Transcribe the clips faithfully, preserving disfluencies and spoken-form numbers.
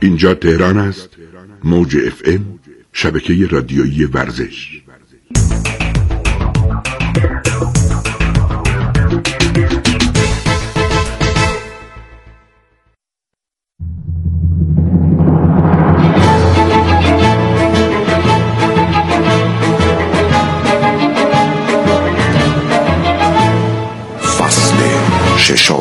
اینجا تهران است. موج اف ام، شبکه رادیویی ورزش. فصل ششم.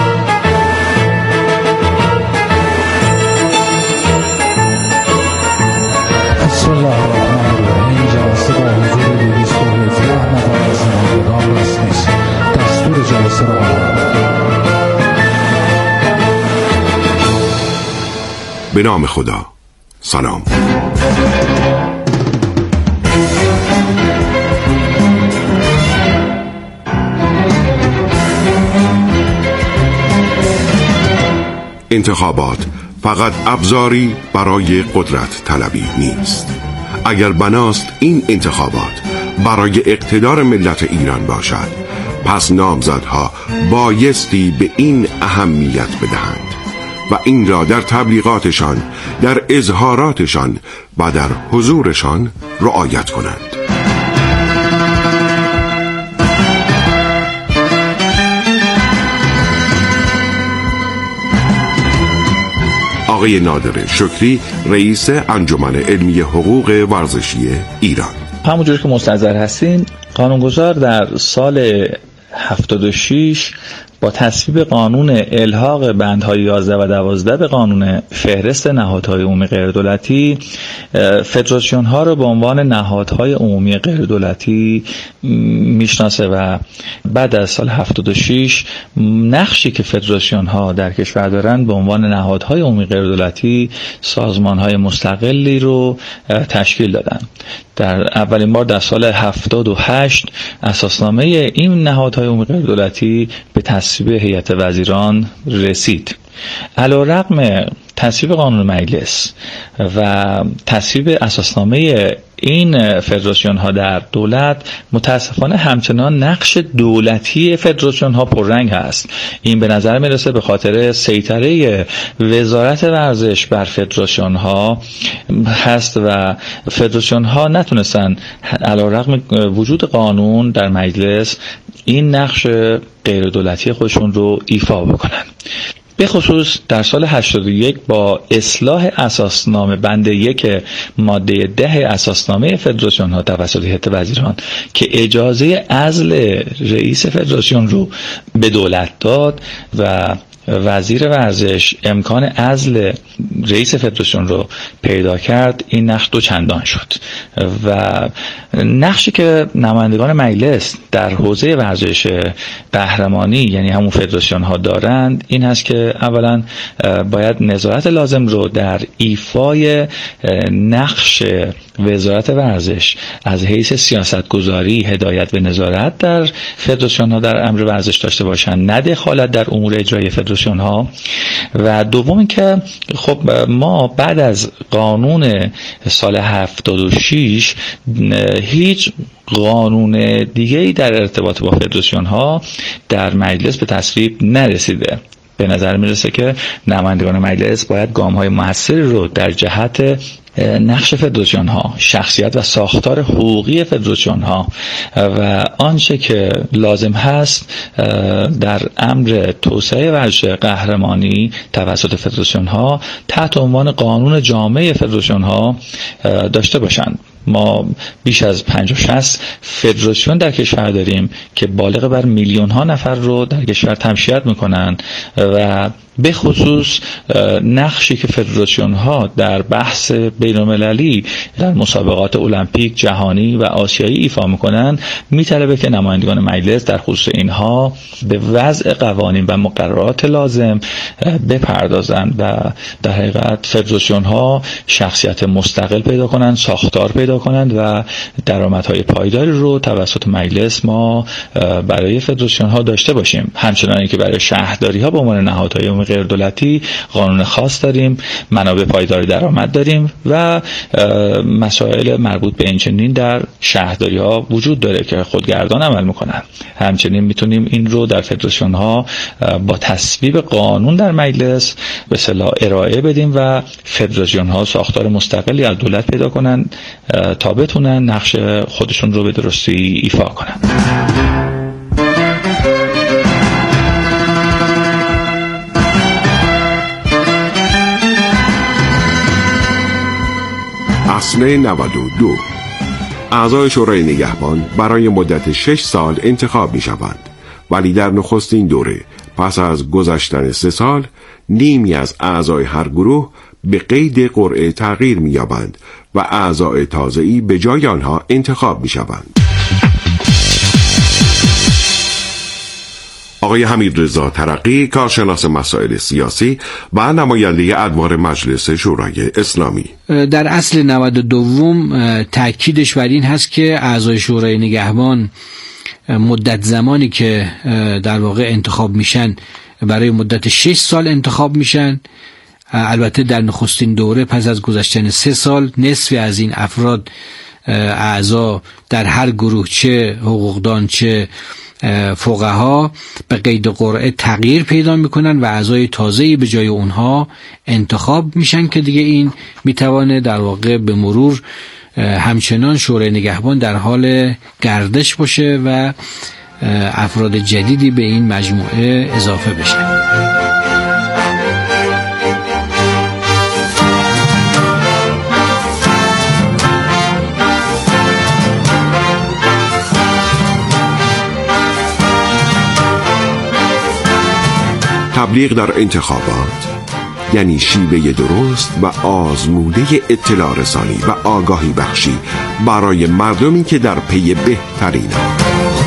بسم الله الرحمن الرحیم. جلسه با حضور دویست و هجده نفر از نمایندگان رسمی است. دستور جلسه را به نام خدا. سلام. انتخابات فقط ابزاری برای قدرت طلبی نیست. اگر بناست این انتخابات برای اقتدار ملت ایران باشد، پس نامزدها بایستی به این اهمیت بدهند و این را در تبلیغاتشان، در اظهاراتشان و در حضورشان رعایت کنند. آقای نادر شکری، رئیس انجمن علمی حقوق ورزشی ایران. همونجور که مستحضر هستین، قانونگذار در سال هفتاد و شش با تصویب قانون الحاق بندهای یازده و دوازده به قانون فهرست نهادهای عمومی غیردولتی، فدراسیون ها رو به عنوان نهادهای عمومی غیردولتی میشناسه و بعد از سال هفتاد و شش نقشی که فدراسیون ها در کشور دارن به عنوان نهادهای عمومی غیردولتی سازمان های مستقلی رو تشکیل دادن. در اولین بار در سال هفتاد و هشت اساسنامه این نهادهای عمومی غیردولتی به تصویب هیئت وزیران رسید. علیرغم تصویب قانون مجلس و تصویب اساسنامه این فدراسیون ها در دولت، متاسفانه همچنان نقش دولتی فدراسیون ها پررنگ هست. این به نظر میرسه به خاطر سیطره وزارت ورزش بر فدراسیون ها هست و فدراسیون ها نتونستن علیرغم وجود قانون در مجلس این نقش غیر دولتی خودشون رو ایفا بکنن. به خصوص در سال هشتاد و یک با اصلاح اساسنامه بند یک ماده ده اساسنامه فدراسیون ها توسط هیئت وزیران که اجازه عزل رئیس فدراسیون رو به دولت داد و وزیر ورزش امکان عزل رئیس فدراسیون رو پیدا کرد، این نقش دو چندان شد و نقشی که نمایندگان مجلس در حوزه ورزش قهرمانی یعنی همون فدراسیون ها دارند این هست که اولا باید نظارت لازم رو در ایفای نقش وزارت ورزش از حیث سیاستگذاری، هدایت و نظارت در فدراسیون ها در امر ورزش داشته باشند، نه دخالت در امور اجرایی فدراسیون ها. و دوم که خب ما بعد از قانون سال هفتاد و شش هیچ قانون دیگه‌ای در ارتباط با فدراسیون ها در مجلس به تصویب نرسیده. به نظر میرسه که نمایندگان مجلس باید گام‌های موثری رو در جهت نقش فدراسیون ها، شخصیت و ساختار حقوقی فدراسیون ها و آنچه که لازم هست در امر توسعه ورزش قهرمانی توسط فدراسیون ها تحت عنوان قانون جامع فدراسیون ها داشته باشند. ما بیش از پنجاه شصت فدراسیون در کشور داریم که بالغ بر میلیون ها نفر رو در کشور تمشیت میکنن و به خصوص نقشی که فدراسیون ها در بحث بین‌المللی در مسابقات المپیک جهانی و آسیایی ایفا میکنن میطلبه که نمایندگان مجلس در خصوص اینها به وضع قوانین و مقررات لازم بپردازند و در حقیقت فدراسیون ها شخصیت مستقل پیدا کنند، ساختار پیدا کنند و درآمدهای پایداری رو توسط مجلس ما برای فدراسیون ها داشته باشیم. همچنانیه که برای شهرداری ها به عنوان نهادهای غیر دولتی قانون خاص داریم، منابع پایدار درآمد داریم و مسائل مربوط به اینچنین در شهرداری ها وجود داره که خودگردان عمل میکنن. همچنین میتونیم این رو در فدراسیون ها با تصویب قانون در مجلس به اصطلاح ارائه بدیم و فدراسیون ها ساختار مستقلی از دولت پیدا کنن تا بتونن نقش خودشون رو به درستی ایفا کنن. اصل نود و دو. اعضای شورای نگهبان برای مدت شش سال انتخاب می شوند، ولی در نخستین دوره پس از گذشتن سه سال نیمی از اعضای هر گروه به قید قرعه تغییر می یابند و اعضای تازه‌ای به جای آنها انتخاب می شوند. آقای حمیدرضا ترقی، کارشناس مسائل سیاسی و نماینده ادوار مجلس شورای اسلامی: در اصل نود و دو تأکیدش بر این هست که اعضای شورای نگهبان مدت زمانی که در واقع انتخاب میشن برای مدت شش سال انتخاب میشن. البته در نخستین دوره پس از گذشتن سه سال نصف از این افراد اعضا در هر گروه، چه حقوقدان چه فقها، به قید قرعه تغییر پیدا میکنن و اعضای تازه‌ای به جای اونها انتخاب میشن که دیگه این میتوانه در واقع به مرور همچنان شورای نگهبان در حال گردش باشه و افراد جدیدی به این مجموعه اضافه بشن. تبلیغ در انتخابات یعنی شیوه درست و آزموده اطلاع رسانی و آگاهی بخشی برای مردمی که در پی بهترینند.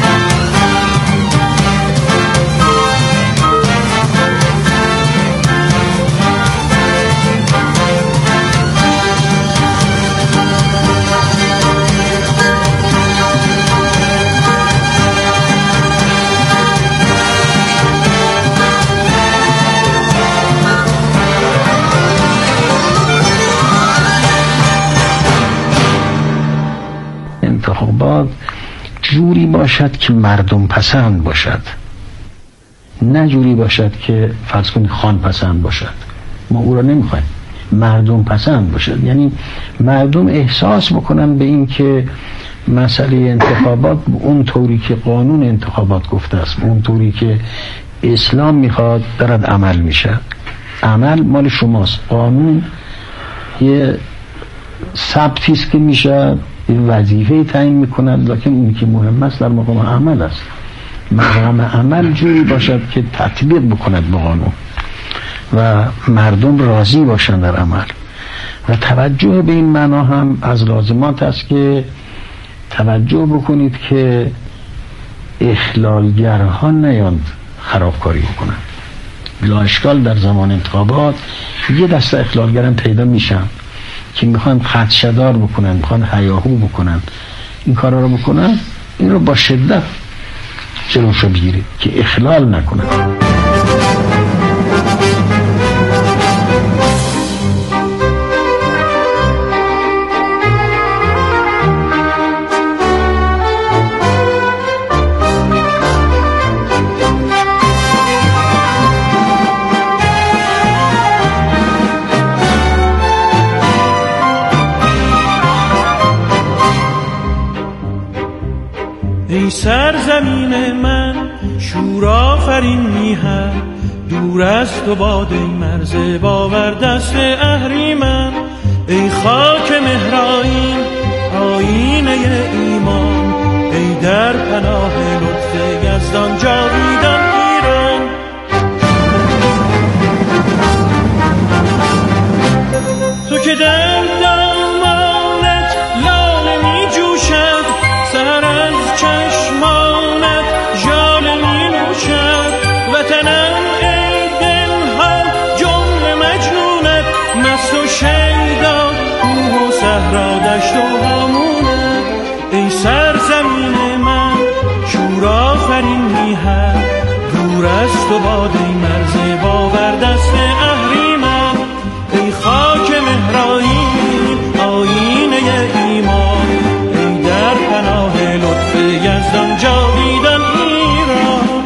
انتخابات جوری باشد که مردم پسند باشد، نه جوری باشد که فرض کنید خان پسند باشد. ما او را نمیخوایم. مردم پسند باشد، یعنی مردم احساس بکنن به این که مسئله انتخابات اون طوری که قانون انتخابات گفته است، اون طوری که اسلام میخواد دارد عمل میشه. عمل مال شماست. قانون یه ثبتی است که میشه، یه وظیفه تعیین میکنند، لکن اون که مهم است در مقام عمل است. مقام عمل جوری باشد که تطبیق بکند به قانون و مردم راضی باشند در عمل. و توجه به این معنا هم از لازمات است که توجه بکنید که اخلالگرها نیاند خرابکاری بکنند. بلا اشکال در زمان انتخابات یه دسته اخلالگر هم پیدا میشن که میخوان خدشه‌دار بکنن، میخوان هیاهو بکنن. این کارا رو بکنن، این رو با شدت جلوشو بگیرید که اخلال نکنن. ای سرزمین من شور آفرین میهن، دور از تو باد ای مرز باور دست اهریمن. ای خاک مهرآیین آیینه ایمان، ای در پناه لطف یزدان جاویدان ایران. تو که در دامانت لاله می جوشد، سر از چشمانت ژاله می نوشد. وطنم ای دلها جمله مجنونت، مست و شیدا کوه و صحرا دشت و هامونت. ای سرزمین من شور آفرین میهن، دور از و باد ای مرز باور دست اهریمن، ای خاک مهرائین آیینه ایمان، ای در پناه لطف یزدان جاویدان ایران.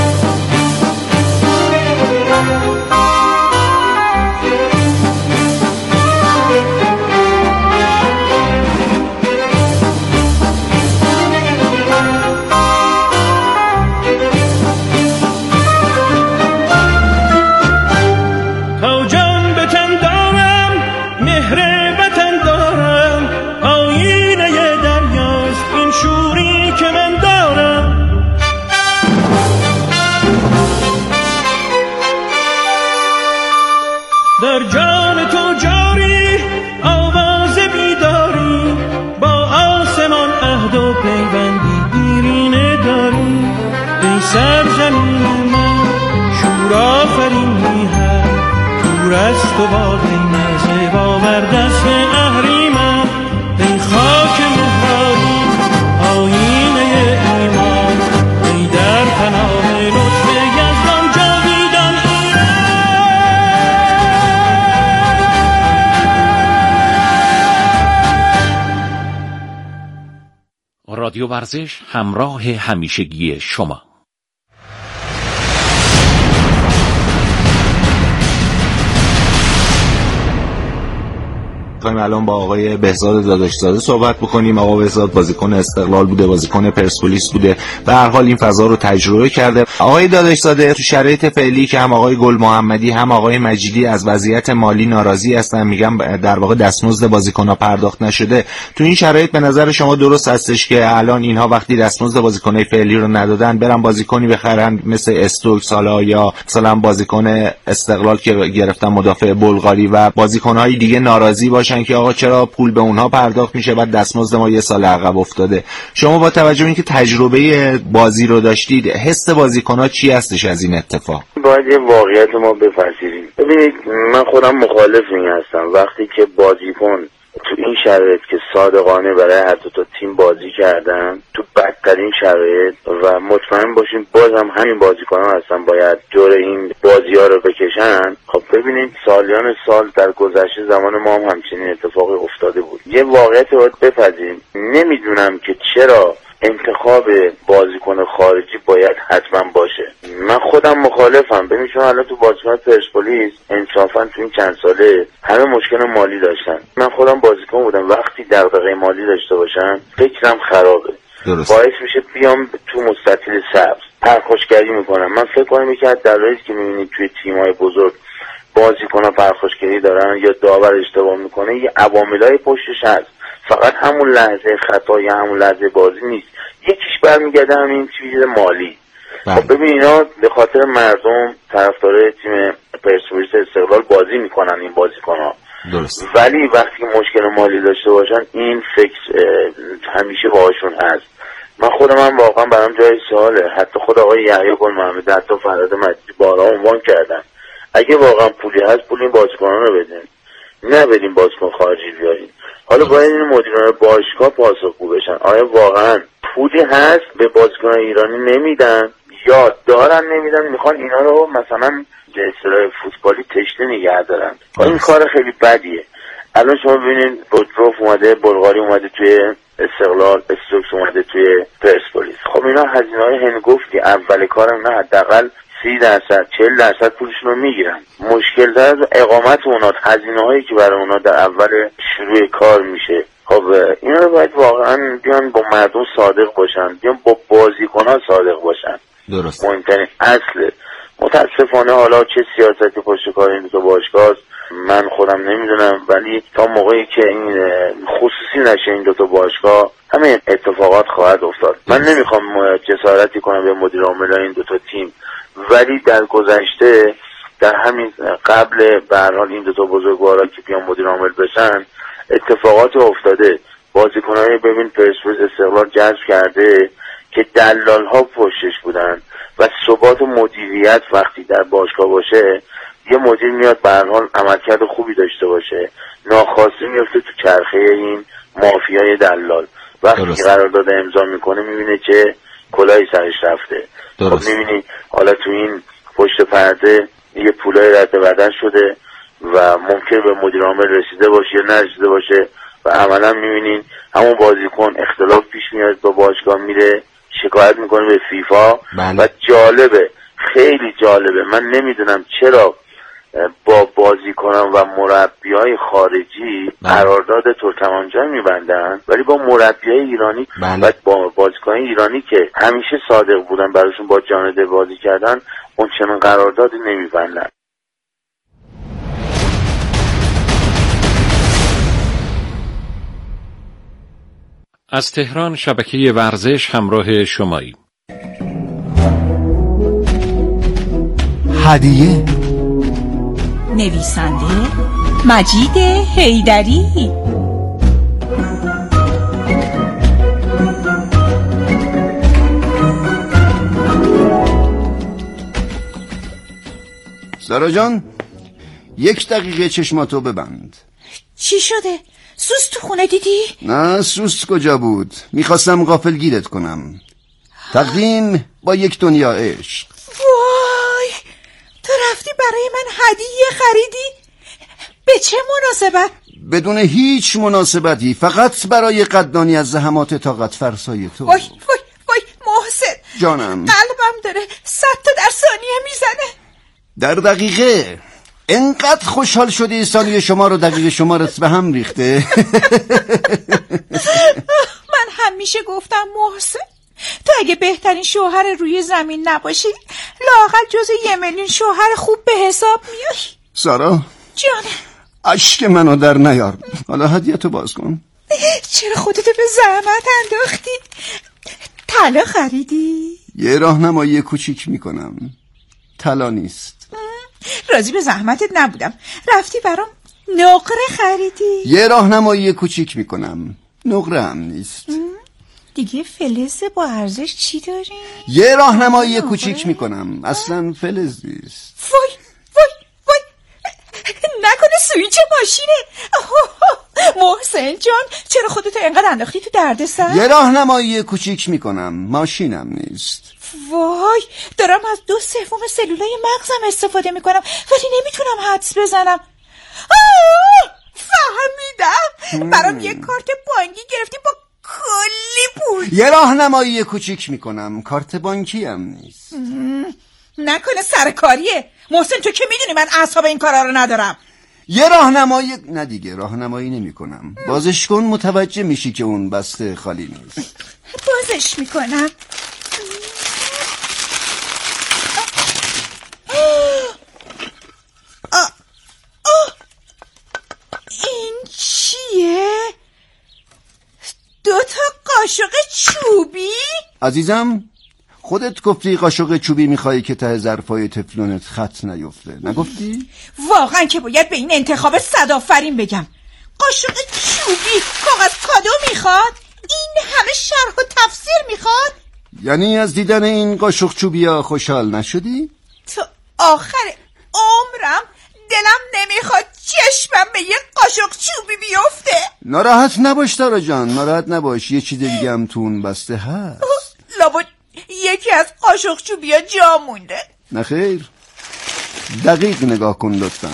در جان تو جاری آواز بیداری، با آسمان عهد و پیوندی دیرینه داری. ای سرزمین من شور آفرینی هم، دور از تو باد ای مرز باور دست اهریمن، ای خاک مهرائین آیینه ایمان، ای در پناه لطف یزدان جاویدان ایران. رادیو ورزش همراه همیشگی شما. می‌خوایم الان با آقای بهزاد داداشزاده صحبت بکنیم. آقا بهزاد بازیکن استقلال بوده، بازیکن پرسپولیس بوده، به هر حال این فضا رو تجربه کرده. آقای داداشزاده تو شرایط فعلی که هم آقای گل محمدی هم آقای مجیدی از وضعیت مالی ناراضی هستن، میگم در واقع دستمزد بازیکن‌ها پرداخت نشده، تو این شرایط به نظر شما درست هستش که الان اینها وقتی دستمزد بازیکن‌های فعلی رو ندادن برن بازیکنی بخرن مثل استوک سالا یا مثلا بازیکن استقلال که گرفتن مدافع بلغاری و بازیکن‌های دیگه ناراضی باشن که آقا چرا پول به اونها پرداخت میشه و دستمزد ما یه سال عقب افتاده؟ شما با توجه به اینکه تجربه بازی رو داشتید، حس بازیکن‌ها چی هستش از این اتفاق؟ باید یه واقعیت ما بپذیریم. ببینید من خودم مخالف این هستم وقتی که بازیکن تو این شرایط که صادقانه برای هر دو تا تیم بازی کردن تو بدترین شرایط و مطمئن باشیم باز هم همین بازیکن‌ها هستن باید جور این بازی‌ها رو بکشن. خب ببینید سالیان سال در گذشته زمان ما هم همچنین اتفاقی افتاده بود. یه واقعیت رو باید بپذیریم. نمیدونم که چرا انتخاب بازیکن خارجی باید حتما باشه. من خودم مخالفم. ببین شما الان تو بازیکن پرسپولیس انصافا تو این چند ساله همه مشکل مالی داشتن. من خودم بازیکن بودم، وقتی دغدغه مالی داشته باشم فکرم خرابه. درست. باعث میشه بیام تو مستطیل سبز پرخاشگری میکنم. من فکر کنم یکی از دلایلی که میبینید توی تیم‌های بزرگ بازیکن‌ها پرخاشگری دارن یا داور اشتباه میکنه یه عواملای پشتش هست، فقط همون لحظه خطا یا همون لحظه بازی نیست، یکیش برمیگرده همین چیز مالی. خب ببین اینا به خاطر مردم طرفدار تیم پرسپولیس استقلال بازی میکنن این بازیکن‌ها. درست. ولی وقتی مشکل مالی داشته باشن این فکر همیشه باهاشون هست. من خودم هم واقعا برام جای سواله، حتی خود آقای یحیی گل محمدی حتی فراد مجیدی بارها عنوان کردن اگه واقعا پولی هست پول این بازیکنان رو بدین، نه بدین بازیکن خارجی بیارین. حالا باید این مدیران باشگاه پاسخگو بشن آیا واقعا پولی هست به بازیکن ایرانی نمیدن یا دارن نمیدن میخوان اینا رو مثلا به اصطلاح فوتبالی تشنه نگه دارن. این کار خیلی بدیه. الان شما ببینید بودروف اومده، بلغاری اومده توی استقلال، استوکس اومده توی پرسپولیس. خب اینا هزینه‌های هنگفتی اول کارم نه حداقل سی درصد چهل درصد پولشون رو میگیرن. مشکل در اقامت اونا، هزینه‌هایی که برای اونا در اول شروع کار میشه. خب اینا رو باید واقعا بیان با مردم صادق باشن، بیان با بازیکن‌ها صادق باشن. درست. مهمترین اصل. متاسفانه حالا چه سیاستی پشت کار این دو باشگاه من خودم نمیدونم، ولی تا موقعی که این خصوصی نشه این دو تا باشگاه همین اتفاقات خواهد افتاد. من نمیخوام جسارتی کنم به مدیر عامل این دو تا تیم، ولی در گذشته در همین قبل به هر حال این دو تا بزرگوارا که بیان مدیر عامل بشن اتفاقات افتاده. بازیکنای ببین پرسپولیس استقلال جذب کرده که دلال ها پشتش بودن و ثبات و مدیریت وقتی در باشگاه باشه یه مدیر میاد به هر حال عملکرد خوبی داشته باشه، ناخواسته میفته تو چرخه این مافیای دلال. وقتی که قرارداد امضا میکنه میبینه که کلاهی سرش رفته. خب میبینی حالا تو این پشت پرده یه پولای رد بدن شده و ممکن به مدیر عامل رسیده باشه یا نرسیده باشه و عملا میبینین همون بازیکن اختلاف پیش میاد با باشگاه میره شکایت میکنه به فیفا. بله. و جالبه، خیلی جالبه، من نمیدونم چرا با بازیکنان و مربیای خارجی قرارداد ترکمنجان میبندن ولی با مربیای ایرانی بله. و با بازیکنان ایرانی که همیشه صادق بودن براشون با جان دل بازی کردن اون چنان قراردادی نمیبندن. از تهران شبکه ورزش همراه شمایی. هدیه نویسنده مجید حیدری. سارا جان یک دقیقه چشماتو ببند. چی شده؟ سوست تو خونه دیدی؟ نه سوست کجا بود، میخواستم غافلگیرت کنم. تقدیم با یک دنیا عشق. وای تو رفتی برای من هدیه خریدی؟ به چه مناسبت؟ بدون هیچ مناسبتی، فقط برای قدردانی از زحمات طاقت فرسای تو. وای وای وای محسن جانم، قلبم داره صد تا در ثانیه میزنه. در دقیقه انقدر خوشحال شدی ثانیه شما رو دقیقه شمارت به هم ریخته. من همیشه گفتم محسن تو اگه بهترین شوهر روی زمین نباشی لااقل جز یه میلیون شوهر خوب به حساب میای. سارا جانم اشک منو در نیار، حالا هدیه‌تو باز کن. چرا خودتو به زحمت انداختی؟ طلا خریدی؟ یه راهنمایی کوچیک میکنم، طلا نیست. راضی به زحمتت نبودم، رفتی برام نقره خریدی. یه راهنمایی کوچیک میکنم، نقره هم نیست. دیگه فلز با ارزش چی داری؟ یه راهنمایی کوچیک میکنم، اصلا فلز نیست. وای وای وای نکنه سویچ ماشینه. محسن جان چرا خودتو اینقدر انداختی تو دردسر؟ یه راهنمایی کوچیک میکنم، ماشینم نیست. وای دارم از دو سوم سلولای مغزم استفاده میکنم ولی نمیتونم حدس بزنم. فهمیدم، برام یه کارت بانکی گرفتی با کلی پول. یه راهنمایی کوچیک میکنم، کارت بانکی هم نیست. نکنه سرکاریه؟ محسن تو که میدونی من اعصاب این کارا رو ندارم. یه راهنمایی نه دیگه راهنمایی نمیکنم، بازش کن متوجه میشی که اون بسته خالی نیست. بازش میکنم. این چیه؟ دو تا قاشق چوبی؟ عزیزم خودت گفتی قاشق چوبی میخوایی که ته ظرفای تفلونت خط نیفته، نگفتی؟ واقعا که باید به این انتخاب صدآفرین بگم. قاشق چوبی کاغذ کادو میخواد؟ این همه شرح و تفسیر میخواد؟ یعنی از دیدن این قاشق چوبی ها خوشحال نشدی؟ تو آخر عمرم دلم نمیخواد چشمم به یه قاشق چوبی بیفته. ناراحت نباش تارا جان، ناراحت نباش، یه چیز دیگه هم تو اون بسته هست. لابد یکی از قاشق چوبی ها جا مونده. نخیر، دقیق نگاه کن لطفاً.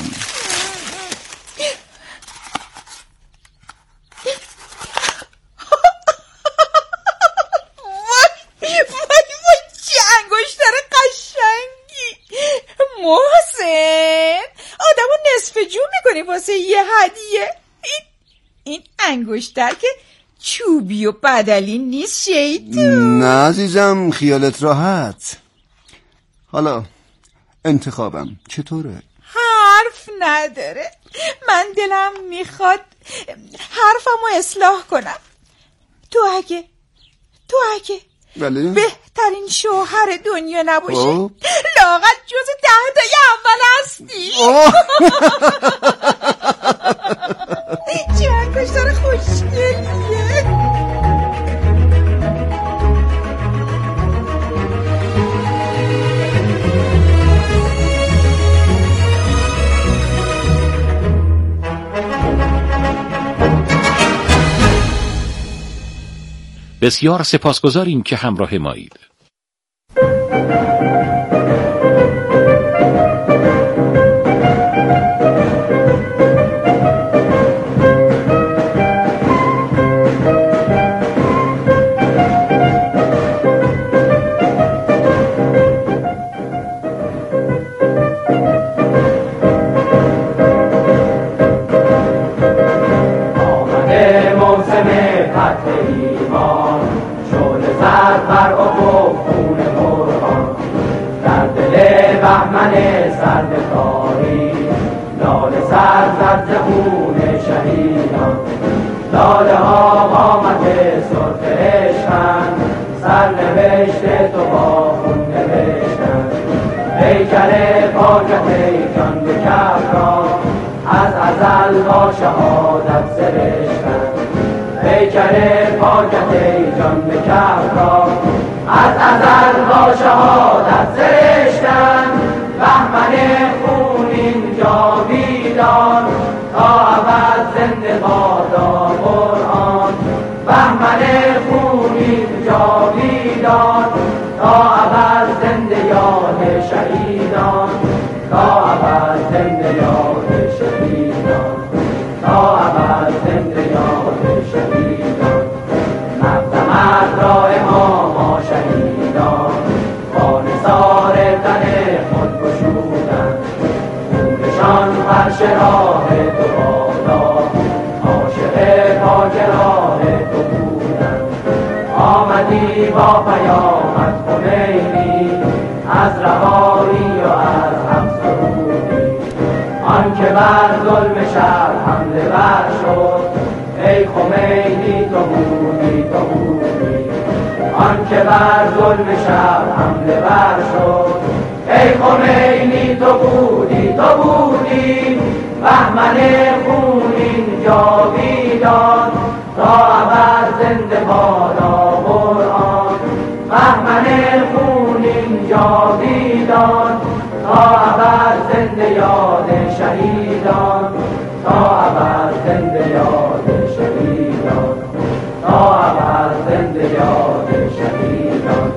واسه یه هدیه این این انگشتر که چوبی و بدلی نیست شیطون. نه عزیزم خیالت راحت. حالا انتخابم چطوره؟ حرف نداره، من دلم میخواد حرفمو اصلاح کنم. تو اگه تو اگه بله؟ بهترین شوهر دنیا نباشی لااقل جز ده تای اول هستی. چه انگشتر خوشگلیه. بسیار سپاسگزاریم که همراه مایید. بهمن سرد تاریک لاله سر زد ز خون شهیدان. لاله ها قامت سرخ عشقند، سرنوشت تو با خون نوشتند. پیکر پاکت ای جان به کف را از ازل با شهادت سرشتند. پیکر پاکت ای جان به کف را از ازل با شهادت سرشتند. بهمن خونین جاویدان تا ابد زنده بادا قرآن. بهمن خونین جاویدان تا ابد زنده یاد شهیدان. تا ابد زنده یاد شهیدان. تا ابد زنده یاد شهیدان. مقدمت را امام شهیدان با نثار تن خود گشودند. خونشان فرش راه تو بادا، عاشق پاک راه تو بودند. آمدی با پیامت خمینی از رهایی و از حق سرودی. آن که بر ظلم شب حمله ور شد، ای خمینی تو بودی تو بودی. آن که بر ظلم شب حمله ور شد، ای خمینی تو بودی تو بودی. بهمن خونین جاویدان تا ابد زنده بادا قرآن. بهمن خونین جاویدان تا ابد زنده یاد شهیدان. تا ابد زنده یاد شهیدان. تا ابد زنده یاد شهیدان.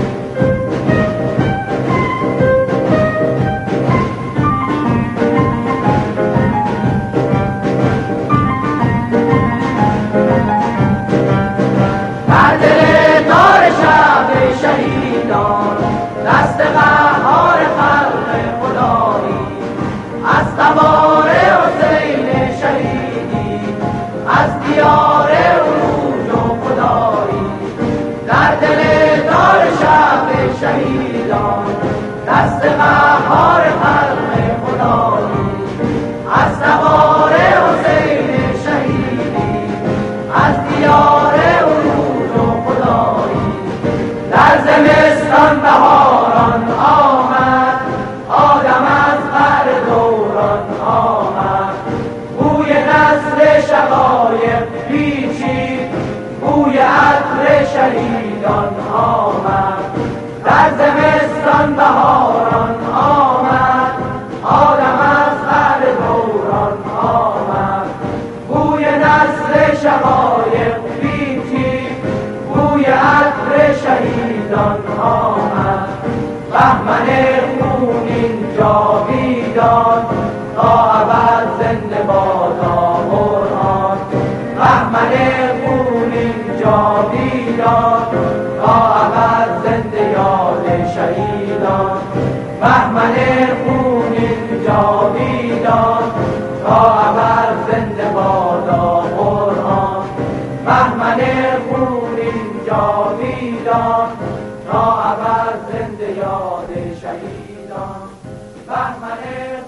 در دل تار شب شهیدان دست قهار خلق خدایی، از تبار حسین شهیدی، از دیار عروج و خدایی. در دل تار شب شهیدان دست قهار خلق خدایی، از تبار حسین شهیدی، از دیار عروج و خدایی. در زمستان بهاران آمد، آدم از بر دوران آمد. بوی نسل شقایق پیچید، بوی عطر شهیدان آمد. در زمستان بهاران آمد، آدم از بر دوران آمد. بوی نسل شقایق پیچید، بوی عطر شهیدان آمد. بهمن خونین جاویدان تا ابد زنده بادا قرآن. بهمن خونین جاویدان تا ابد زنده یاد شهیدان. بهمن خونین جاویدان تا ابد زنده بادا قرآن. بهمن خونین جاویدان تا ابد زنده یاد شهیدان. بهمن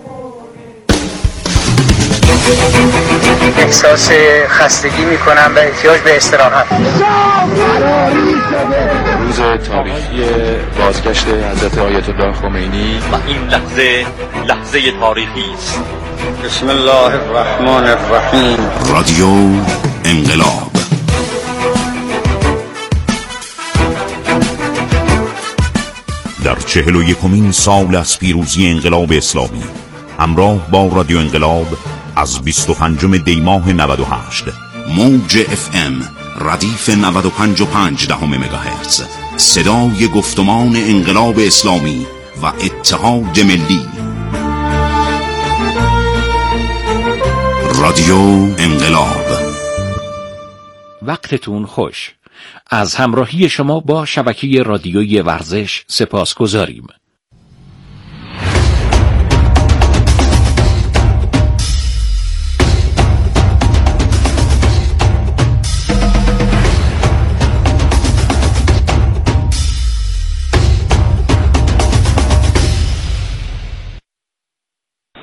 احساس خستگی میکنم و احتیاج به استراحت. روز تاریخی بازگشت حضرت آیت الله خمینی و این لحظه لحظه تاریخی است. بسم الله الرحمن الرحیم. رادیو انقلاب. در چهل و یکمین سال از پیروزی انقلاب اسلامی همراه با رادیو انقلاب از بیست و پنجم دی ماه نود و هشت موج اف ام ردیف نود و پنج و پنج دهم مگاهرتز، صدای گفتمان انقلاب اسلامی و اتحاد ملی. رادیو انقلاب. وقتتون خوش. از همراهی شما با شبکه رادیویی ورزش سپاسگزاریم.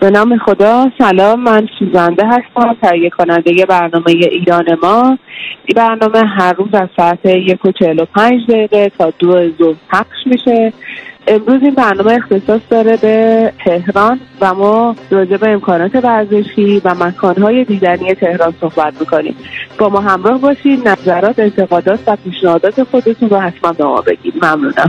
به نام خدا. سلام، من سوزنده هستم، تهیه کننده برنامه ایران ما. این برنامه هر روز از ساعت یک و چهل و پنج دقیقه تا دو ظهر پخش میشه. امروز این برنامه اختصاص داره به تهران و ما راجع به امکانات ورزشی و مکانهای دیدنی تهران صحبت میکنیم. با ما همراه باشید، نظرات، انتقادات و پیشنهادات خودتون رو حتما به ما بگید. ممنونم.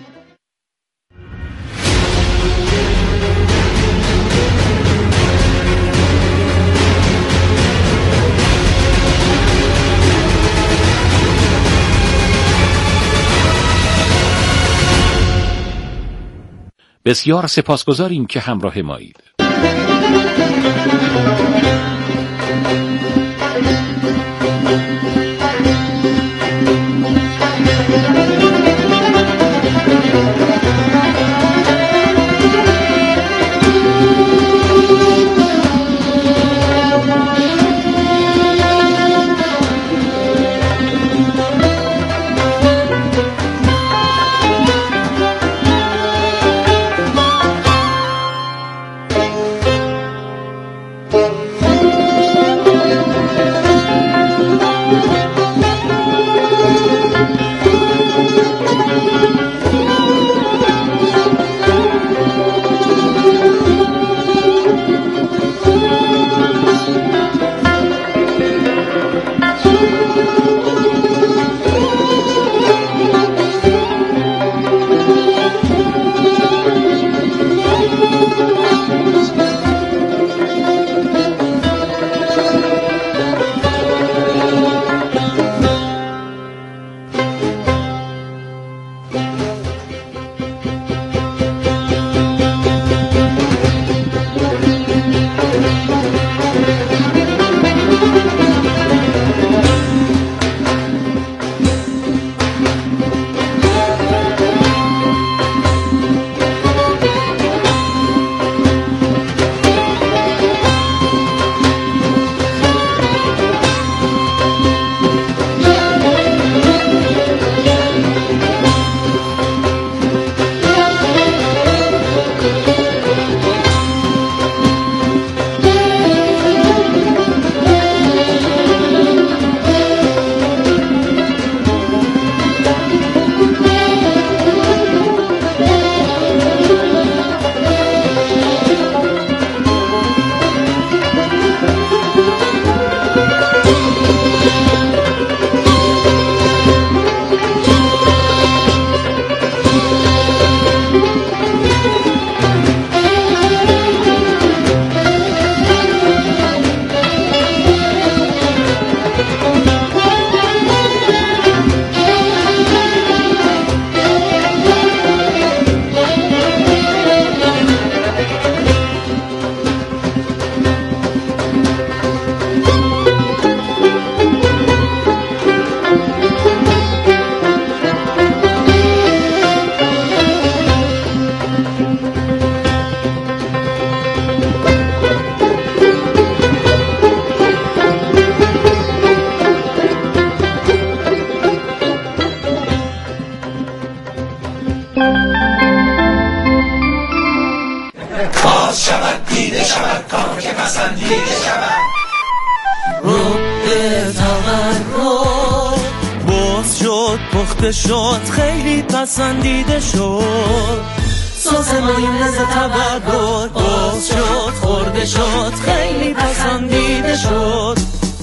بسیار سپاسگزاریم که همراه مایید. شد خیلی پسندیده شد، سازمان لذت تبرک باز شد، خورده شد خیلی پسندیده شد.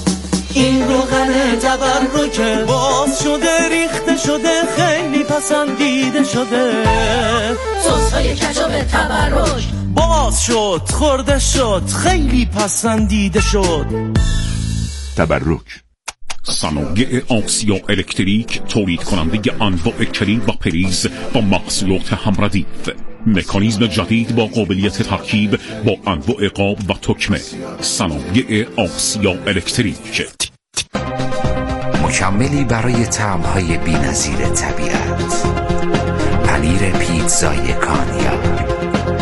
این روغن تبرک باز شده ریخته شده خیلی پسندیده شده. سس‌های کچاپ تبرک باز شد خورده شد خیلی پسندیده شد. تبرک صنایع آسیا الکتریک تولید کننده انواع کلید و پریز با محصولات همردیف. مکانیزم جدید با قابلیت ترکیب با انواع قاب و تکمه. صنایع آسیا الکتریک، مکملی برای طعم‌های بی‌نظیر طبیعت. پنیر پیتزای کانیا،